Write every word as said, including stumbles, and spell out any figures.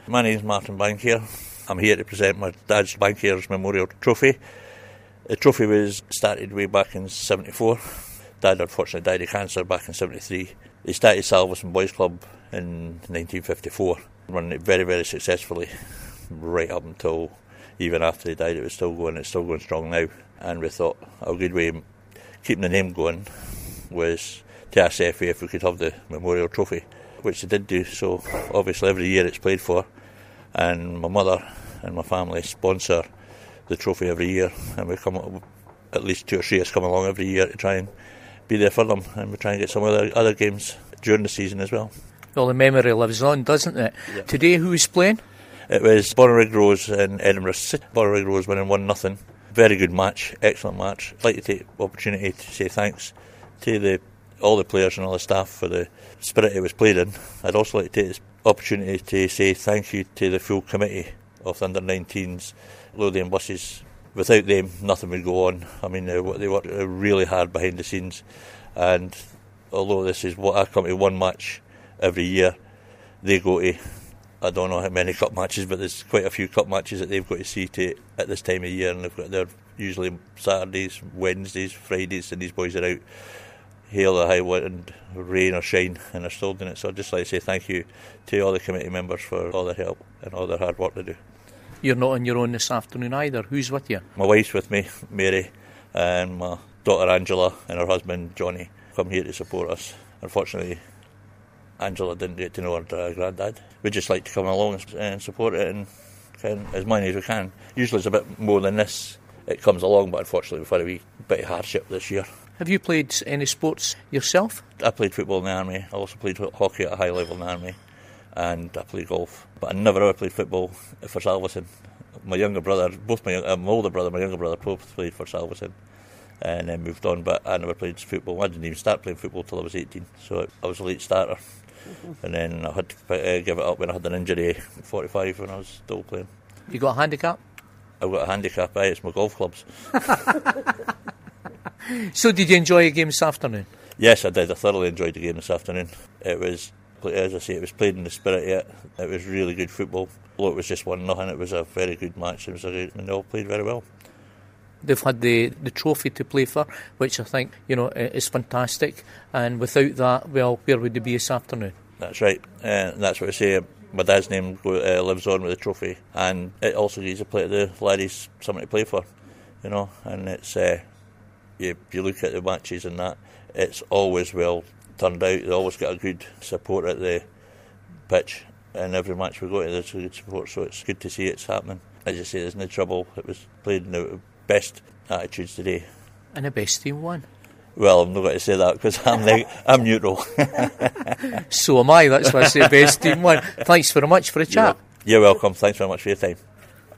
My name's Martin Bankier. I'm here to present my dad's Bankier's Memorial Trophy. The trophy was started way back in seventy-four. Dad unfortunately died of cancer back in seventy-three. He started Salveson Boys Club in nineteen fifty-four, running it very, very successfully, right up until even after he died. It was still going, it's still going strong now. And we thought a good way of keeping the name going was to ask the F A if we could have the Memorial Trophy, which they did do. So obviously every year it's played for, and my mother and my family sponsor the trophy every year, and we come up, at least two or three has come along every year to try and be there for them, and we try and get some other other games during the season as well. Well, the memory lives on, doesn't it? Yeah. Today, who's playing? It was Bonnyrigg Rose in Edinburgh City. Bonnyrigg Rose winning one nothing. Very good match, excellent match. I'd like to take the opportunity to say thanks to the all the players and all the staff for the spirit it was played in. I'd also like to take this opportunity to say thank you to the full committee of the under nineteens, Lothian buses. Without them, nothing would go on. I mean, they, they worked really hard behind the scenes, and although this is what I come to one match every year, they go to, I don't know how many cup matches, but there's quite a few cup matches that they've got to see to at this time of year, and they've got, they're usually Saturdays, Wednesdays, Fridays, and these boys are out, hail or high wind, rain or shine, and they're still doing it. So I'd just like to say thank you to all the committee members for all their help and all their hard work they do. You're not on your own this afternoon either. Who's with you? My wife's with me, Mary, and my daughter Angela and her husband Johnny come here to support us. Unfortunately, Angela didn't get to know her uh, granddad. We'd just like to come along and support it and can, as many as we can. Usually it's a bit more than this. It comes along, but unfortunately we've had a wee bit of hardship this year. Have you played any sports yourself? I played football in the army. I also played hockey at a high level in the army, and I played golf. But I never ever played football for Salveson. My younger brother, both my, uh, my older brother and my younger brother both played for Salveson and then moved on, but I never played football. I didn't even start playing football till I was eighteen, so I was a late starter. And then I had to uh, give it up when I had an injury at forty-five when I was still playing. You got a handicap? I've got a handicap, aye, it's my golf clubs. So did you enjoy a game this afternoon? Yes, I did. I thoroughly enjoyed the game this afternoon. It was, as I say, it was played in the spirit yet. It was really good football. Although it was just one nothing, it was a very good match. It was a good, and they all played very well. They've had the, the trophy to play for, which I think, you know, is fantastic. And without that, well, where would they be this afternoon? That's right. Uh, and that's what I say. My dad's name uh, lives on with the trophy, and it also gives a play the laddies something to play for, you know. And it's uh, you, you look at the matches and that, it's always well turned out. They always get a good support at the pitch, and every match we go to there's a good support. So it's good to see it's happening. As you say, there's no trouble. It was played in the best attitudes today. And the best team won. Well, I'm not going to say that because I'm neg- I'm neutral. So am I. That's why I say best team won. Thanks very much for a chat. You're, you're welcome. Thanks very much for your time.